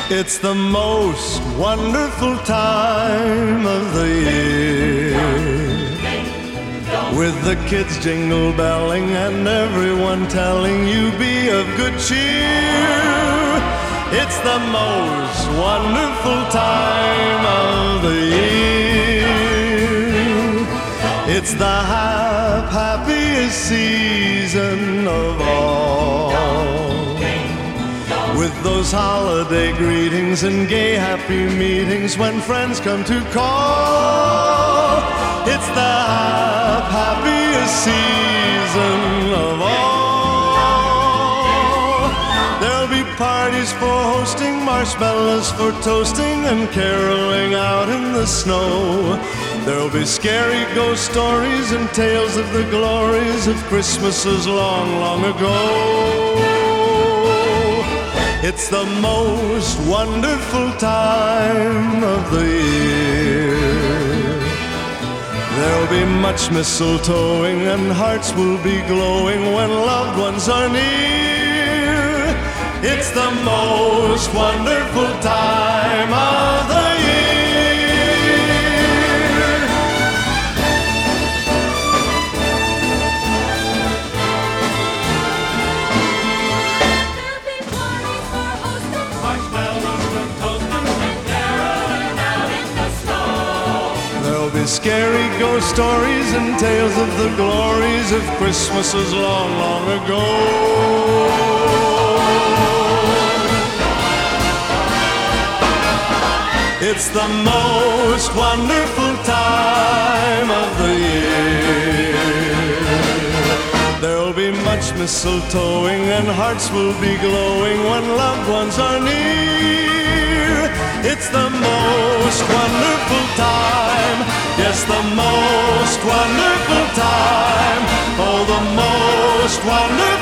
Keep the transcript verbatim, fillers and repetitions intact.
It's the most wonderful time of the year, with the kids jingle belling and everyone telling you be of good cheer. It's the most wonderful time of the year. It's the hap- happiest season of all, with those holiday greetings and gay happy meetings when friends come to call. It's the hap- happiest season of all. There'll be parties for hosting, marshmallows for toasting, and caroling out in the snow. There'll be scary ghost stories and tales of the glories of Christmases long, long ago. It's the most wonderful time of the year. There'll be much mistletoeing and hearts will be glowing when loved ones are near. It's the most wonderful time of the year. Scary ghost stories and tales of the glories of Christmases long, long ago. It's the most wonderful time of the year. There'll be much mistletoeing and hearts will be glowing when loved ones are near. It's the most wonderful time. Yes, the most wonderful time. Oh, the most wonderful